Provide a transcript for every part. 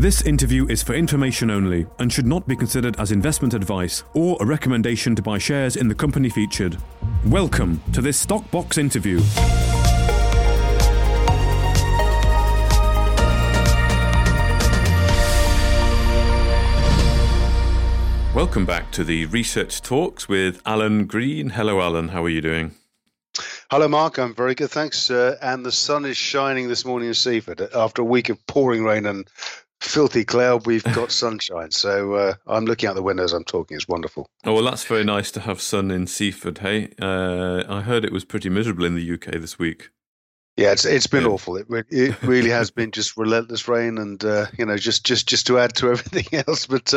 This interview is for information only and should not be considered as investment advice or a recommendation to buy shares in the company featured. Welcome to this Stock Box interview. Welcome back to the Research Talks with Alan Green. Hello, Alan. How are you doing? Hello, Mark. I'm very good, thanks. And the sun is shining this morning in Seaford. After a week of pouring rain and filthy cloud, we've got sunshine. So I'm looking out the window as I'm talking. It's wonderful. Oh, well, that's very nice to have sun in Seaford, hey? I heard it was pretty miserable in the UK this week. Yeah, it's been awful. It really has been just relentless rain, and just to add to everything else. But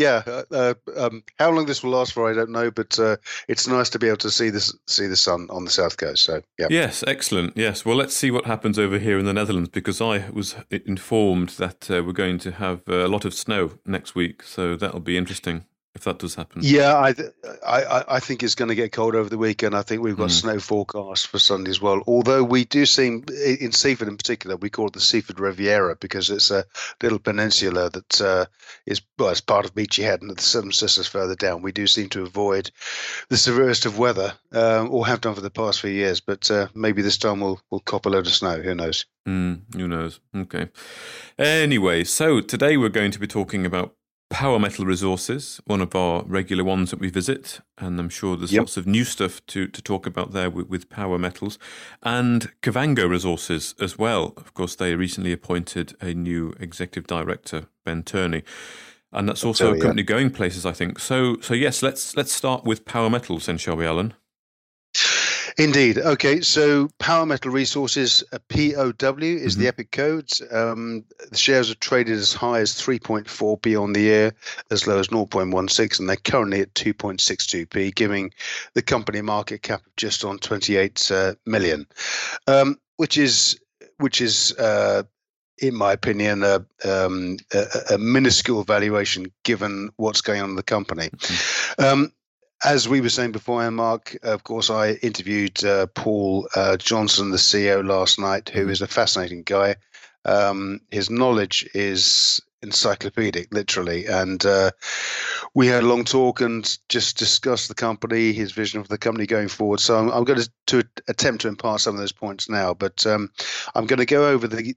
how long this will last for, I don't know. But it's nice to be able to see the sun on the south coast. So yeah. Yes, excellent. Yes, well, let's see what happens over here in the Netherlands, because I was informed that we're going to have a lot of snow next week, so that'll be interesting if that does happen. Yeah, I think it's going to get cold over the weekend. I think we've got snow forecast for Sunday as well. Although we do seem, in Seaford in particular, we call it the Seaford Riviera because it's a little peninsula that is part of Beachy Head and the Seven Sisters further down. We do seem to avoid the severest of weather, or have done for the past few years. But maybe this time we'll cop a load of snow. Who knows? Who knows? Okay. Anyway, so today we're going to be talking about Power Metal Resources, one of our regular ones that we visit, and I'm sure there's lots of new stuff to talk about there with Power Metals, and Kavango Resources as well. Of course, they recently appointed a new executive director, Ben Turney, and that's also a company going places, I think. So yes, let's start with Power Metals then, shall we, Alan? Indeed. Okay, so Power Metal Resources, POW, is the EPIC code. The shares are traded as high as 3.4p on the year, as low as 0.16, and they're currently at 2.62p, giving the company a market cap of just on 28 million, which is in my opinion, a minuscule valuation given what's going on in the company. As we were saying before, Mark, of course, I interviewed Paul Johnson, the CEO, last night, who is a fascinating guy. His knowledge is encyclopedic, literally. And we had a long talk and just discussed the company, his vision of the company going forward. So I'm going to attempt to impart some of those points now. But I'm going to go over the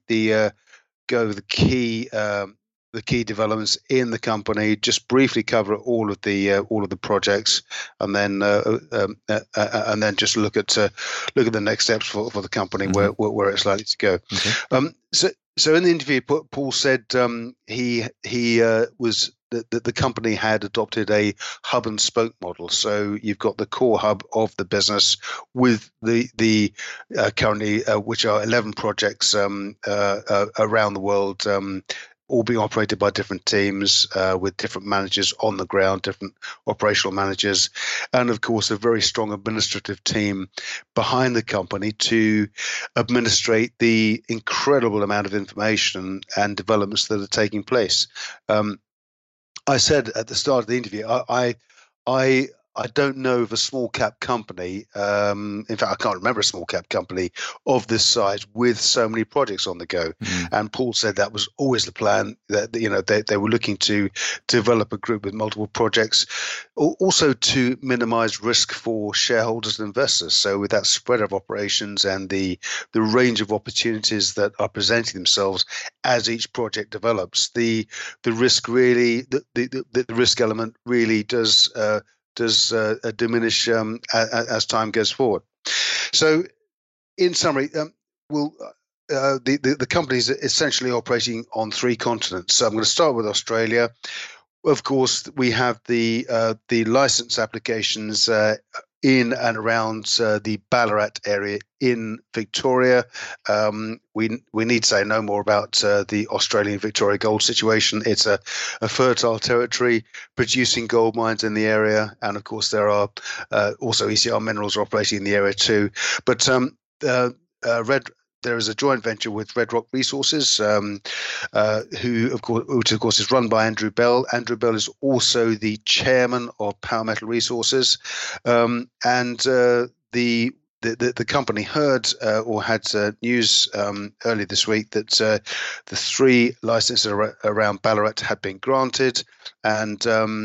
key developments in the company, just briefly cover all of the projects, and then just look at the next steps for the company, where it's likely to go. Okay. So in the interview, Paul said the company had adopted a hub and spoke model. So you've got the core hub of the business with the currently which are 11 projects around the world, all being operated by different teams with different managers on the ground, different operational managers, and of course a very strong administrative team behind the company to administrate the incredible amount of information and developments that are taking place. I said at the start of the interview, I don't know of a small cap company. In fact, I can't remember a small cap company of this size with so many projects on the go. And Paul said that was always the plan. That they were looking to develop a group with multiple projects, also to minimise risk for shareholders and investors. So with that spread of operations and the range of opportunities that are presenting themselves as each project develops, the risk really the risk element really does diminish as time goes forward. So, in summary, the company is essentially operating on 3 continents. So I'm going to start with Australia. Of course, we have the license applications in and around the Ballarat area in Victoria. We need to say no more about the Australian Victoria gold situation. It's a fertile territory producing gold mines in the area, and of course there are also ECR Minerals operating in the area too. But there is a joint venture with Red Rock Resources, which of course is run by Andrew Bell. Andrew Bell is also the chairman of Power Metal Resources, and the the company heard or had news earlier this week that the 3 licenses around Ballarat had been granted, and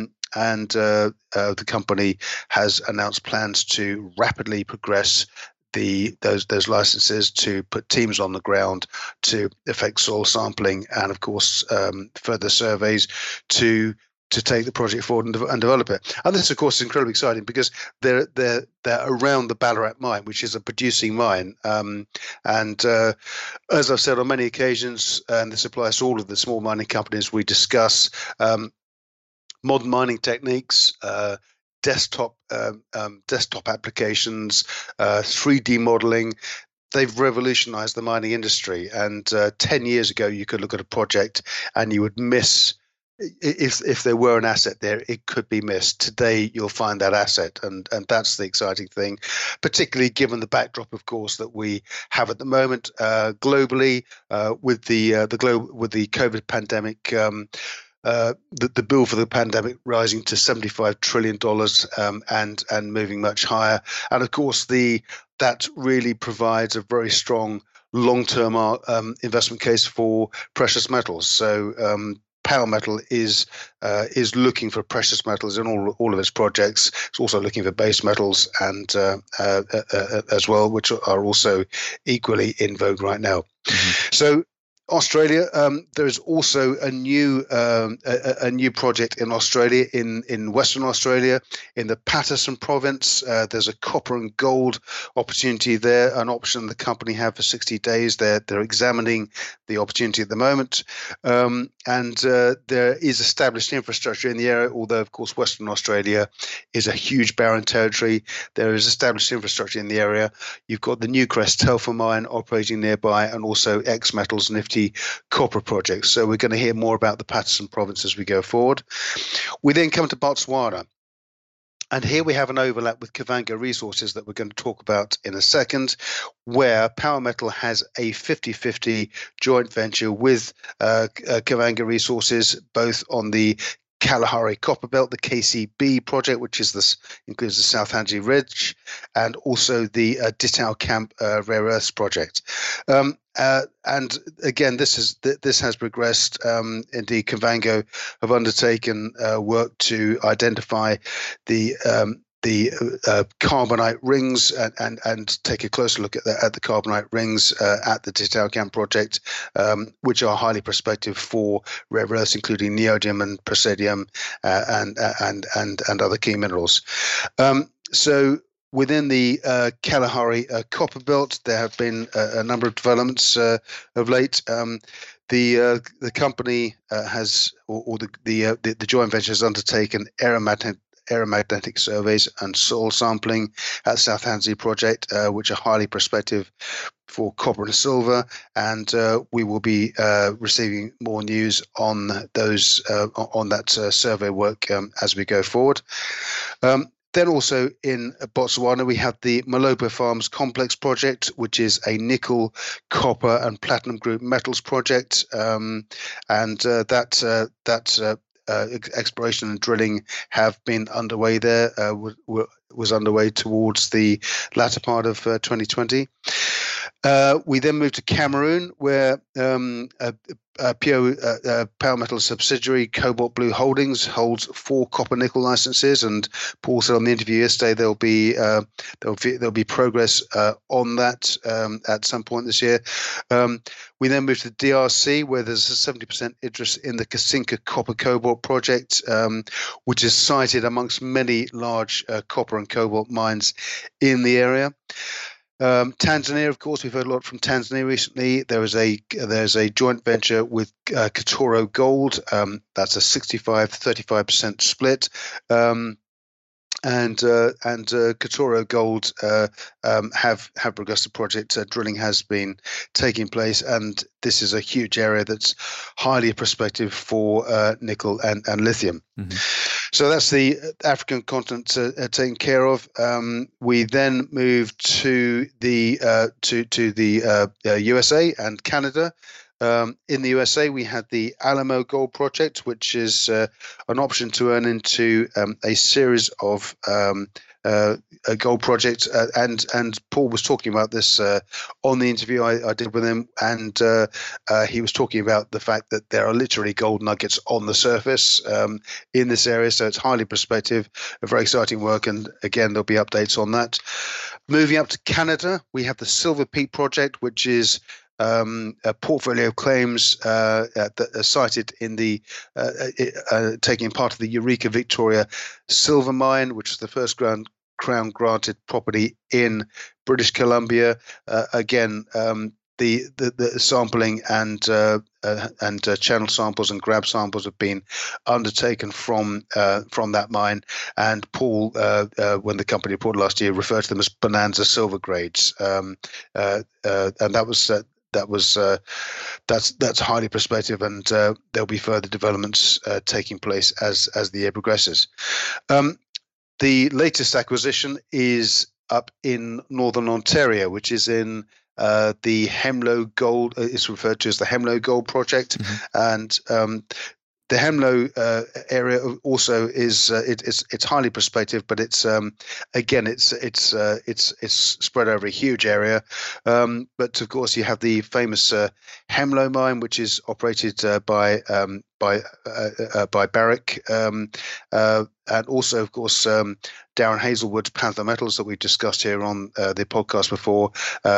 the company has announced plans to rapidly progress those licenses, to put teams on the ground to effect soil sampling and, of course, further surveys to take the project forward and develop it. And this, of course, is incredibly exciting because they're around the Ballarat mine, which is a producing mine. And as I've said on many occasions, and this applies to all of the small mining companies we discuss, modern mining techniques, desktop applications, 3D modeling. They've revolutionized the mining industry. And 10 years ago, you could look at a project and you would miss, if there were an asset there, it could be missed. Today, you'll find that asset, and that's the exciting thing, particularly given the backdrop, of course, that we have at the moment globally with the COVID pandemic. The bill for the pandemic rising to $75 trillion and moving much higher, and of course that really provides a very strong long-term investment case for precious metals. So Power Metal is looking for precious metals in all of its projects. It's also looking for base metals and as well, which are also equally in vogue right now. Mm-hmm. So Australia, there is also a new project in Australia, in Western Australia, in the Paterson province. There's a copper and gold opportunity there, an option the company have for 60 days. They're examining the opportunity at the moment, and there is established infrastructure in the area. Although, of course, Western Australia is a huge barren territory, there is established infrastructure in the area. You've got the Newcrest Telfer mine operating nearby, and also X Metals Nifty copper projects. So we're going to hear more about the Paterson province as we go forward. We then come to Botswana. And here we have an overlap with Kavango Resources that we're going to talk about in a second, where Power Metal has a 50-50 joint venture with Kavango Resources, both on the Kalahari Copper Belt, the KCB project, which includes the South Hanji Ridge, and also the Ditau Camp Rare Earths project. And again, this has progressed. Indeed, Kavango have undertaken work to identify the carbonite rings and take a closer look at the carbonite rings at the Ditau Camp project, which are highly prospective for rare earths, including neodymium and praseodymium and other key minerals. So within the Kalahari Copper Belt, there have been a number of developments of late. The company has, or the joint venture has undertaken aeromagnetic surveys and soil sampling at South Hanzi project, which are highly prospective for copper and silver, and we will be receiving more news on those on that survey work as we go forward. Then also in Botswana, we have the Malopo Farms Complex project, which is a nickel, copper, and platinum group metals project, and that exploration and drilling have been underway there. Was underway towards the latter part of 2020. We then moved to Cameroon, where Power Metal subsidiary Cobalt Blue Holdings holds 4 copper nickel licenses, and Paul said on the interview yesterday there'll be progress on that at some point this year. We then moved to the DRC, where there's a 70% interest in the Kasinga Copper Cobalt project, which is sited amongst many large copper and cobalt mines in the area. Tanzania, of course, we've heard a lot from Tanzania recently. There's a joint venture with Katoro Gold. That's a 65-35% split. And Katoro Gold have progressed the project. Drilling has been taking place, and this is a huge area that's highly prospective for nickel and lithium. Mm-hmm. So that's the African continent taken care of. We then moved to the USA and Canada. In the USA, we had the Alamo Gold Project, which is an option to earn into a series of a gold project, and Paul was talking about this on the interview I did with him, and he was talking about the fact that there are literally gold nuggets on the surface in this area, so it's highly prospective, a very exciting work, and again there'll be updates on that. Moving up to Canada, we have the Silver Peak project, which is a portfolio of claims that are cited in the taking part of the Eureka Victoria silver mine, which is the first Crown granted property in British Columbia. Again, the sampling and channel samples and grab samples have been undertaken from that mine. And Paul, when the company reported last year, referred to them as bonanza silver grades, and that's highly prospective, and there'll be further developments taking place as the year progresses. The latest acquisition is up in Northern Ontario, which is in the Hemlo Gold. It's referred to as the Hemlo Gold Project, and the Hemlo area also is it's highly prospective, but it's again it's spread over a huge area. But of course, you have the famous Hemlo mine, which is operated by Barrick, and also, of course, Darren Hazelwood's Panther Metals that we've discussed here on the podcast before.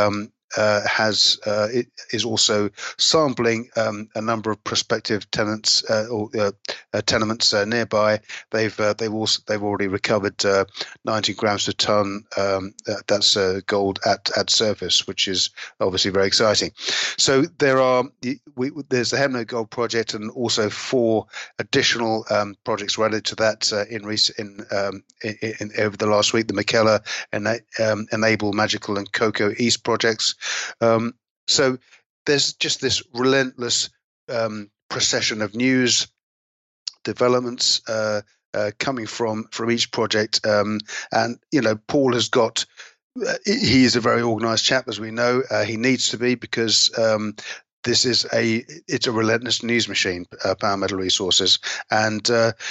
Is also sampling a number of prospective tenants or tenements nearby. They've already recovered 90 grams per ton. That's gold at surface, which is obviously very exciting. So there's the Hemlo Gold Project, and also 4 additional projects related to that in over the last week. The McKellar and Enable, Magical, and Cocoa East projects. So there's just this relentless procession of news developments coming from each project, and Paul has got. He is a very organised chap, as we know. He needs to be, because this is it's a relentless news machine, Power Metal Resources, and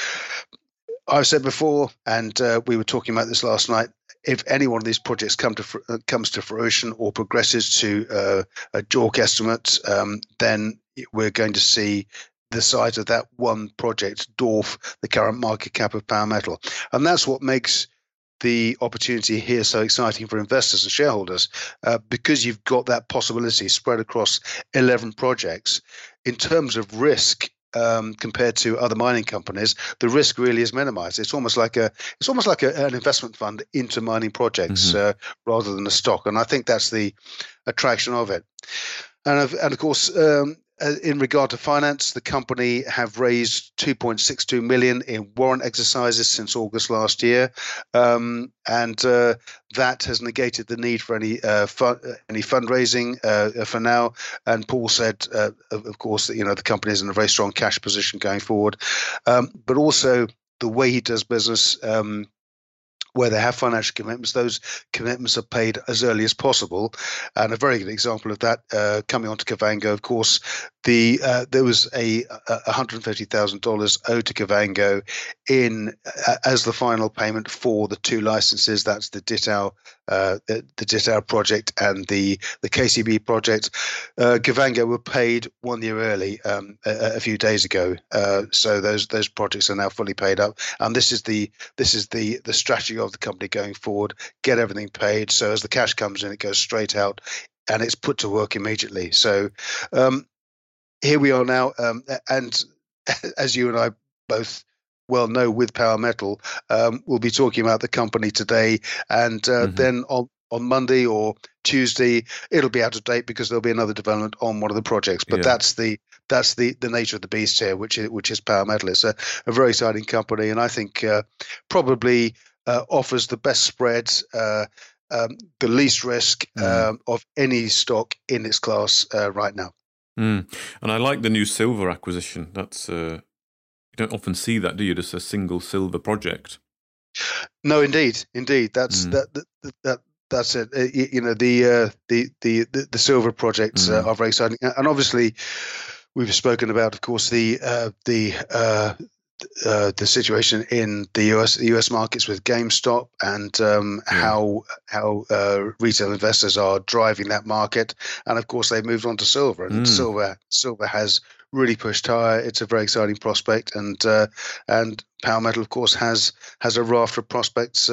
I've said before, and we were talking about this last night. If any one of these projects comes to fruition or progresses to a JORC estimate, then we're going to see the size of that one project dwarf the current market cap of Power Metal. And that's what makes the opportunity here so exciting for investors and shareholders, because you've got that possibility spread across 11 projects. In terms of risk, compared to other mining companies, the risk really is minimized. It's almost like an investment fund into mining projects, rather than a stock. And I think that's the attraction of it. And of course, in regard to finance, the company have raised $2.62 million in warrant exercises since August last year, and that has negated the need for any fundraising for now. And Paul said, of course, that the company is in a very strong cash position going forward, but also the way he does business. Where they have financial commitments, those commitments are paid as early as possible. And a very good example of that, coming on to Kavango, of course, there was a $150,000 owed to Kavango as the final payment for the 2 licenses. That's the Ditau project and the KCB project. Kavango were paid 1 year early a few days ago, so those projects are now fully paid up. And this is the strategy of the company going forward: get everything paid, so as the cash comes in, it goes straight out and it's put to work immediately. So here we are now, and as you and I both well know, with Power Metal, we'll be talking about the company today, and then on Monday or Tuesday it'll be out of date because there'll be another development on one of the projects. But that's the nature of the beast here, which is Power Metal. It's a very exciting company, and I think probably offers the best spreads, the least risk of any stock in its class right now. And I like the new silver acquisition. That's you don't often see that, do you? Just a single silver project. No, indeed. That's that's it. The silver projects are very exciting, and obviously we've spoken about, of course, the the situation in the US markets with GameStop, and how retail investors are driving that market, and of course they've moved on to silver, and silver has really pushed higher. It's a very exciting prospect, and Power Metal, of course, has a raft of prospects.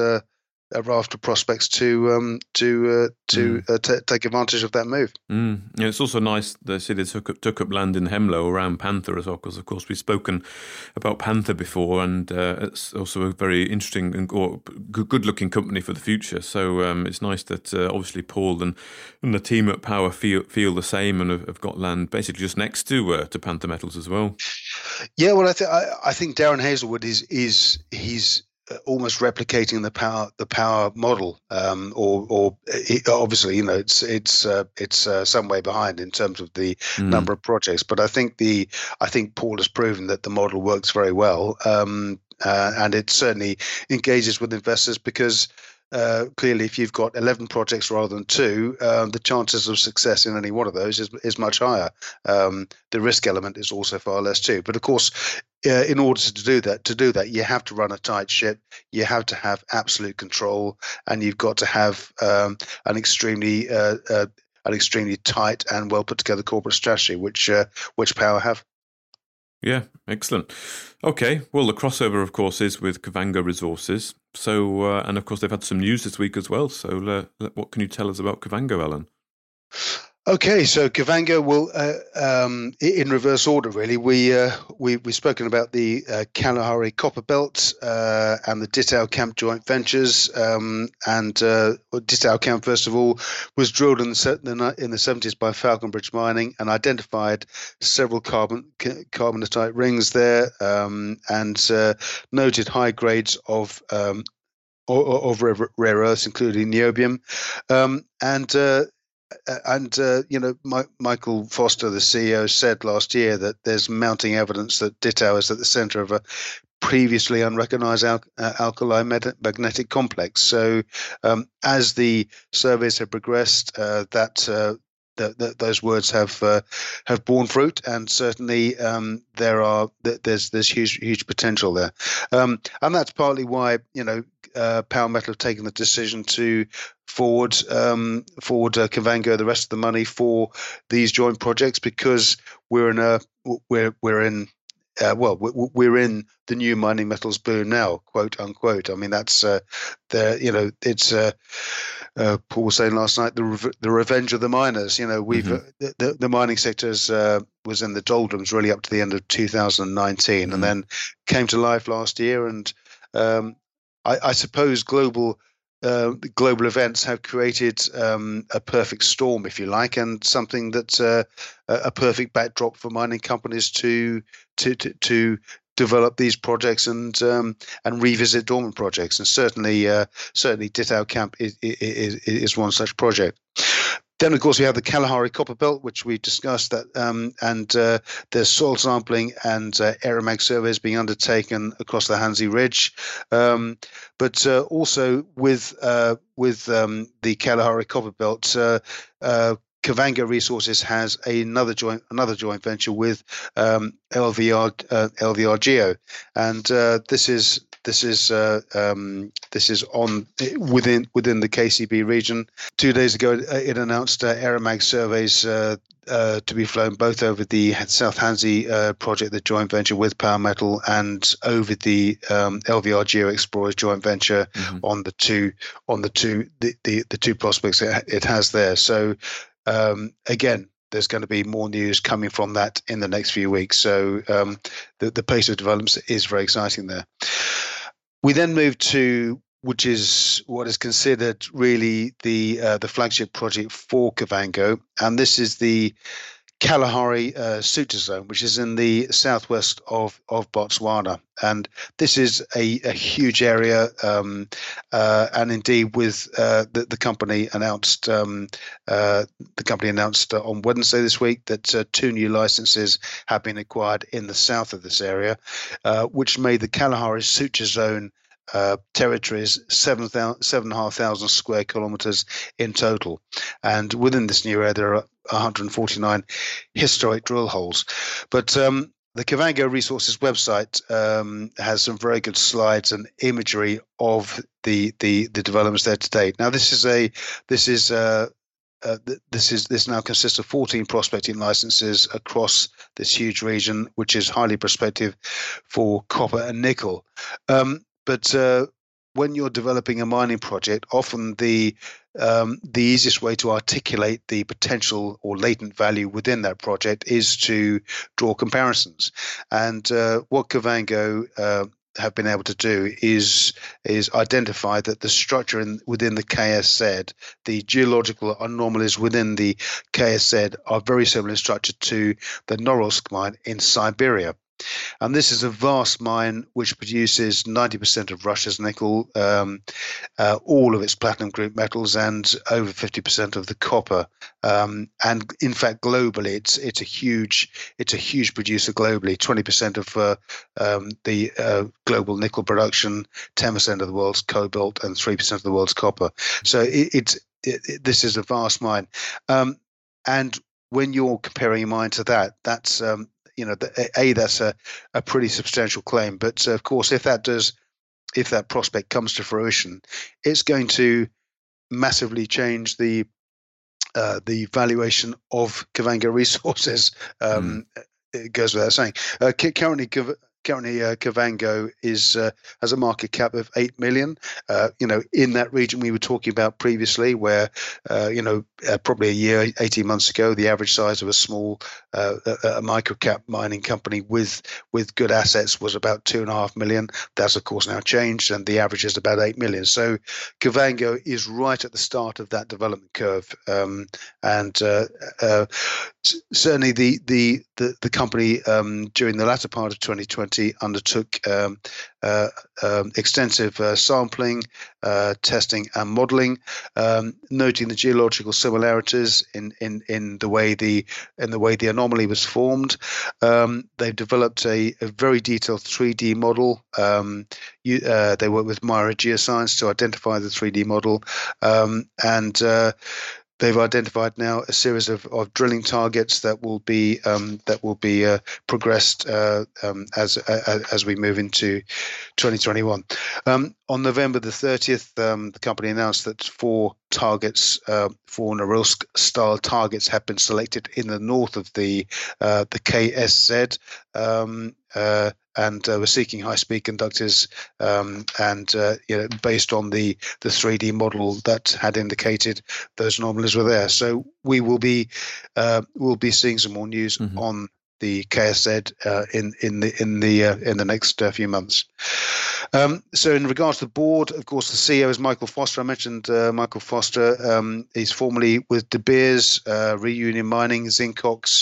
To take advantage of that move. Yeah, it's also nice they say they took up land in Hemlo around Panther as well, because of course we've spoken about Panther before, and it's also a very interesting and good-looking company for the future. So it's nice that obviously Paul and the team at Power feel the same, and have got land basically just next to Panther Metals as well. Yeah, well, I think Darren Hazelwood he's almost replicating the power model, or obviously, it's some way behind in terms of the number of projects. But I think Paul has proven that the model works very well, and it certainly engages with investors, because clearly, if you've got 11 projects rather than 2, the chances of success in any one of those is much higher. The risk element is also far less too. But of course, in order to do that, you have to run a tight ship. You have to have absolute control, and you've got to have an extremely tight and well put together corporate strategy, which Power have. Yeah, excellent. Okay, well, the crossover, of course, is with Kavango Resources. So, and of course, they've had some news this week as well. So, what can you tell us about Kavango, Alan? Okay, so Kavango will, in reverse order, really. We've spoken about the Kalahari Copper Belt and the Ditau Camp joint ventures. And Ditau Camp, first of all, was drilled in the 70s by Falconbridge Mining and identified several carbonatite rings there, and noted high grades of rare earths, including niobium, Michael Foster, the CEO, said last year that there's mounting evidence that Ditau is at the center of a previously unrecognized alkali magnetic complex. So as the surveys have progressed, those words have borne fruit, and certainly there's huge potential there, and that's partly why Power Metal have taken the decision to forward Kavango the rest of the money for these joint projects, because we're in the new mining metals boom now, quote unquote. I mean, that's Paul was saying last night, the revenge of the miners. The mining sectors was in the doldrums really up to the end of 2019, and then came to life last year. And I suppose global events have created a perfect storm, if you like, and something that's a perfect backdrop for mining companies to develop these projects and revisit dormant projects. And certainly Ditau Camp is one such project. Then, of course, we have the Kalahari Copper Belt, which we discussed, and there's soil sampling and aeromag surveys being undertaken across the Hansi Ridge, but also with the Kalahari Copper Belt, Kavango Resources has another joint venture with LVR Geo, and this is on within the KCB region. 2 days ago, it announced aeromag surveys to be flown both over the South Hansi project, the joint venture with Power Metal, and over the LVR Geo Explorers joint venture on the two prospects it has there. So again, there's going to be more news coming from that in the next few weeks. So the pace of developments is very exciting there. We then move to, which is what is considered really the flagship project for Kavango, and this is the Kalahari Suture Zone, which is in the southwest of Botswana, and this is a huge area. And indeed, with the company announced on Wednesday this week that 2 new licenses have been acquired in the south of this area, which made the Kalahari Suture Zone territories 7,500 square kilometers in total, and within this new area there are 149 historic drill holes. But The Kavango Resources website has some very good slides and imagery of the developments there to date. Now, this now consists of 14 prospecting licenses across this huge region, which is highly prospective for copper and nickel. But when you're developing a mining project, often the easiest way to articulate the potential or latent value within that project is to draw comparisons. And what Kavango have been able to do is identify that the structure within the KSZ, the geological anomalies within the KSZ, are very similar in structure to the Norilsk mine in Siberia. And this is a vast mine which produces 90% of Russia's nickel, all of its platinum group metals, and over 50% of the copper. And in fact, globally, it's a huge producer globally. 20% of the global nickel production, 10% of the world's cobalt, and 3% of the world's copper. So this is a vast mine. And when you're comparing a mine to that, that's that's a pretty substantial claim. But of course, if that prospect comes to fruition, it's going to massively change the valuation of Kavango Resources. It goes without saying. Currently, Kavango has a market cap of 8 million. In that region we were talking about previously, where probably a year, 18 months ago, the average size of a small micro cap mining company with good assets was about 2.5 million. That's of course now changed, and the average is about 8 million. So Kavango is right at the start of that development curve, and certainly the company during the latter part of 2020 undertook extensive sampling, testing, and modelling, noting the geological similarities in the way the anomaly was formed. They've developed a very detailed 3D model. They work with Myra Geoscience to identify the 3D model, and they've identified now a series of drilling targets that will be progressed as we move into 2021. On November the 30th, the company announced that 4 targets, 4 Norilsk-style targets, have been selected in the north of the KSZ. And we're seeking high-speed conductors, based on the 3D model that had indicated those anomalies were there. So we'll be seeing some more news on the KSZ in the next few months. So in regards to the board, of course, the CEO is Michael Foster. I mentioned Michael Foster. He's formerly with De Beers, Reunion Mining, Zincox,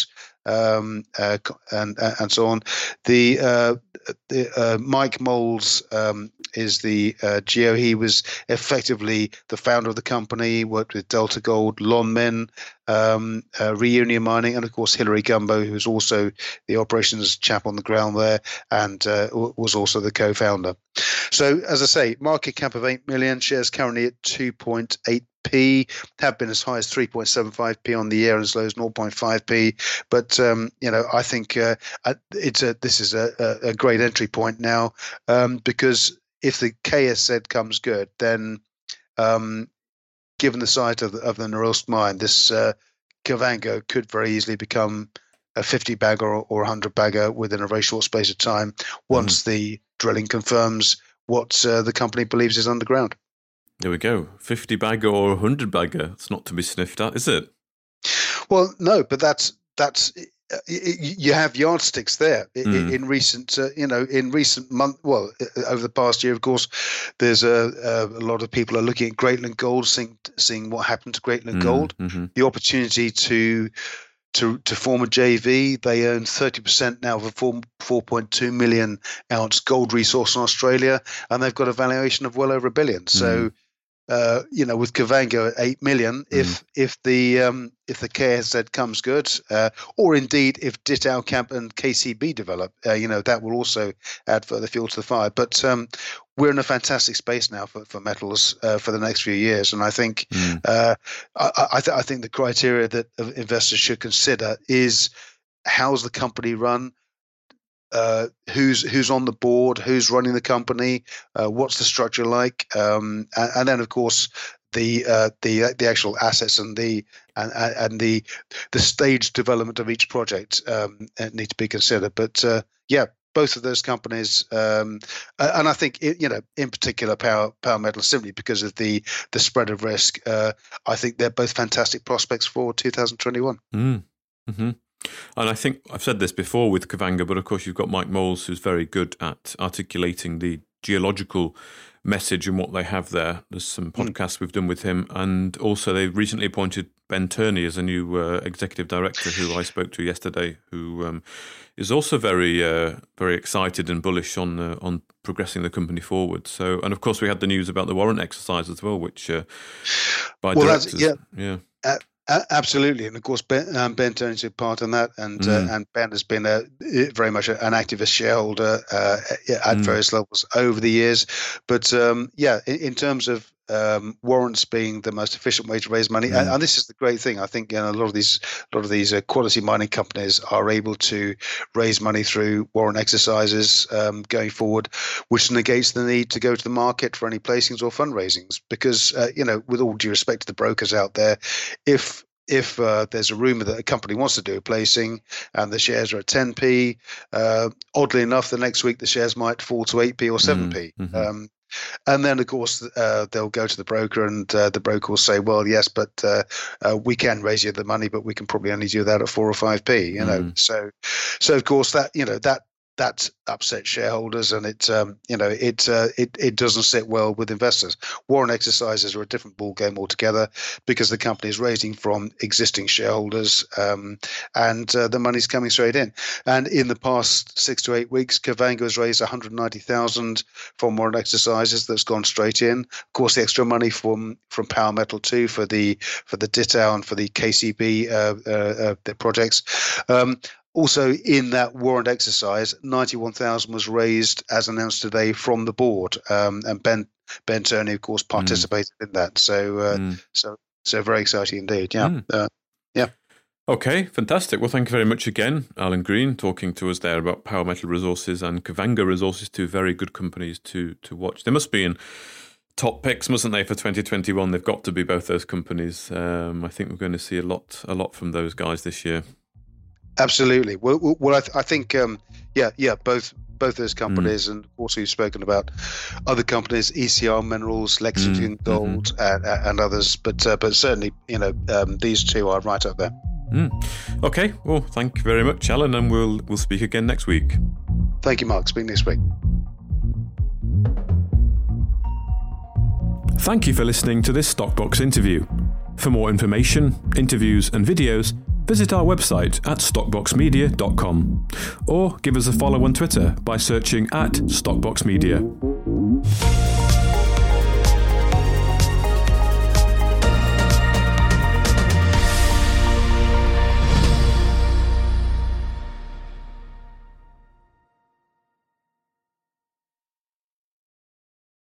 and so on. The Mike Moles is the geo. He was effectively the founder of the company, worked with Delta Gold, Lonmin, Reunion Mining, and of course Hilary Gumbo, who's also the operations chap on the ground there, and was also the co-founder. So as I say, market cap of 8 million, shares currently at 2.8p, have been as high as 3.75p on the year and as low as 0.5p. But I think this is a great entry point now, because if the KSZ comes good, then given the size of the Norilsk mine, this Kavango could very easily become a 50 bagger or 100 bagger within a very short space of time once the drilling confirms what the company believes is underground. There we go. 50 bagger or 100 bagger. It's not to be sniffed at, is it? Well, no, but that's you have yardsticks there in recent month. Well, over the past year, of course, there's a lot of people are looking at Greatland Gold, seeing what happened to Greatland Gold, the opportunity to form a JV. They own 30% now of a 4.2 million ounce gold resource in Australia, and they've got a valuation of well over $1 billion. So, with Kavango at 8 million, if the KSZ comes good, or indeed if Ditau Camp and KCB develop, that will also add further fuel to the fire. But we're in a fantastic space now for metals for the next few years, and I think I think the criteria that investors should consider is how's the company run. who's on the board, who's running the company, what's the structure like, and then of course the actual assets and the stage development of each project need to be considered. But both of those companies, and I think in particular Power Metal, simply because of the spread of risk, I think they're both fantastic prospects for 2021. Mm-hmm. And I think I've said this before with Kavanga, but of course you've got Mike Moles, who's very good at articulating the geological message and what they have there. There's some podcasts we've done with him, and also they've recently appointed Ben Turney as a new executive director, who I spoke to yesterday, who is also very very excited and bullish on progressing the company forward. So, and of course we had the news about the warrant exercise as well, which by directors, absolutely, and of course Ben Turney took part in that, and Ben has been very much an activist shareholder at various levels over the years. But in terms of warrants being the most efficient way to raise money, and this is the great thing. I think a lot of these quality mining companies are able to raise money through warrant exercises going forward, which negates the need to go to the market for any placings or fundraisings. Because with all due respect to the brokers out there, if there's a rumor that a company wants to do a placing and the shares are at 10p, oddly enough, the next week the shares might fall to 8p or 7p. Mm-hmm. And then, of course, they'll go to the broker, and the broker will say, "Well, yes, but we can raise you the money, but we can probably only do that at 4 or 5p." So of course that upsets shareholders, and it doesn't sit well with investors. Warrant exercises are a different ballgame altogether, because the company is raising from existing shareholders, and the money's coming straight in. And in the past 6 to 8 weeks, Kavanga has raised 190,000 from warrant exercises that's gone straight in. Of course, the extra money from Power Metal too for the Ditau and for the KCB the projects. Also, in that warrant exercise, 91,000 was raised, as announced today, from the board, and Ben Turney, of course, participated in that. So very exciting indeed. Yeah. Okay, fantastic. Well, thank you very much again, Alan Green, talking to us there about Power Metal Resources and Kavanga Resources, two very good companies to watch. They must be in top picks, mustn't they, for 2021? They've got to be, both those companies. I think we're going to see a lot from those guys this year. Absolutely. Well, I think, both those companies, and also you've spoken about other companies, ECR Minerals, Lexington Gold, and others. But certainly, these two are right up there. Okay. Well, thank you very much, Alan, and we'll speak again next week. Thank you, Mark. Speak next week. Thank you for listening to this Stockbox interview. For more information, interviews, and videos, visit our website at stockboxmedia.com, or give us a follow on Twitter by searching @StockboxMedia.